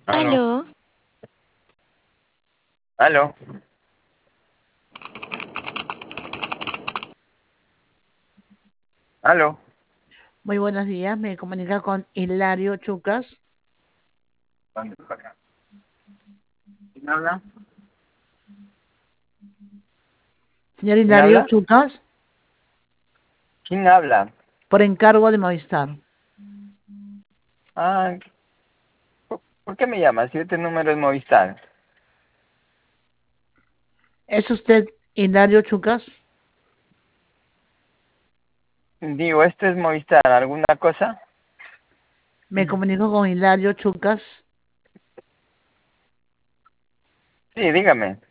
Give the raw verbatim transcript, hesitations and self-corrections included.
Aló, Aló, aló, aló. Muy buenos días, me comunica con Hilario Chucas. ¿Quién habla? Señor ¿Quién Hilario habla? Chucas, ¿Quién habla? por encargo de Movistar. Ah, ¿por, por qué me llama? Si este número es Movistar. ¿Es usted Hilario Chucas? Digo, este es Movistar. ¿Alguna cosa? Me comunico con Hilario Chucas. Sí, dígame.